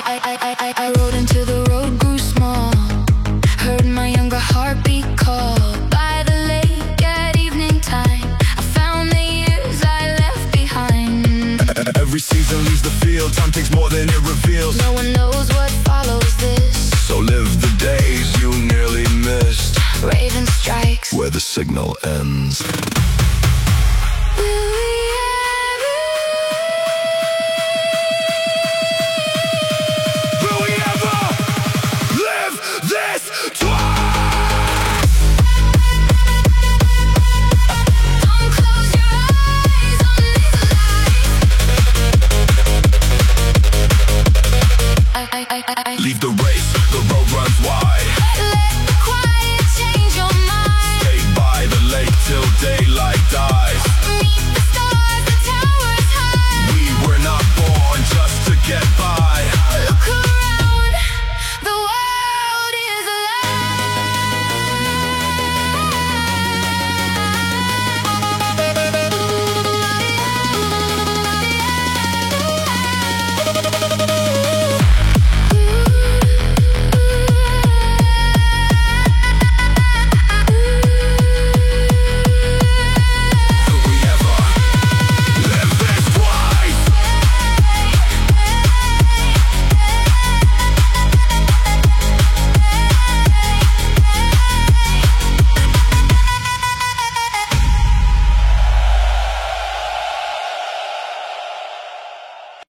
I rode into the road, grew small. Heard my younger heartbeat call. By the lake at evening time, I found the years I left behind. Every season leaves the field, time takes more than it reveals. No one knows what follows this. So live the days you nearly missed. Raven strikes where the signal ends. Will we ever? Will we ever live this twice? Don't close your eyes on this life. Leave the race, the road runs wide.